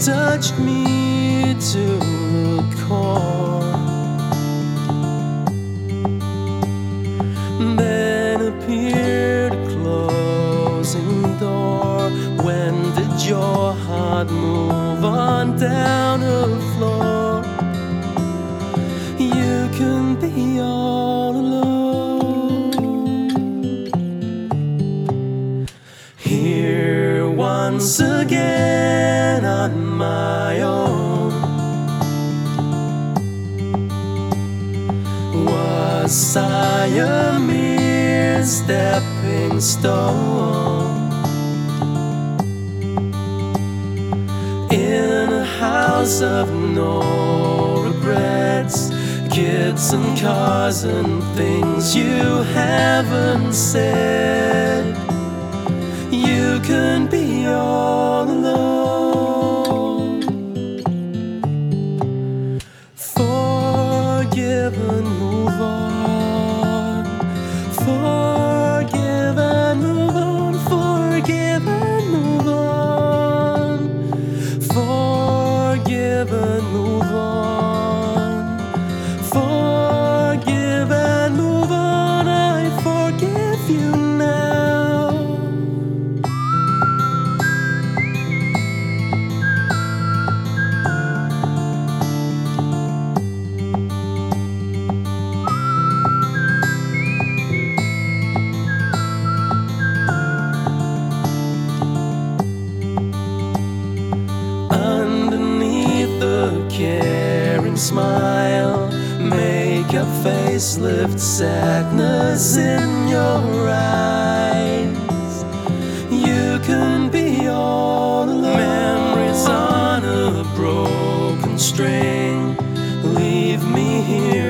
touched me to the core. Then appeared a closing door. When did your heart move on down the floor? You can be all alone. Here once again on my own. Was I a mere stepping stone in a house of no regrets? Kids and cars and things you haven't said. You can be all alone. Forgive and move on. Forgive and move on. Forgive and move on. Forgive and move on. Forgive and move on. I forgive you now. Underneath the caring smile, make a face, lift sadness in your eyes. You can be all alone. Memories on a broken string, leave me here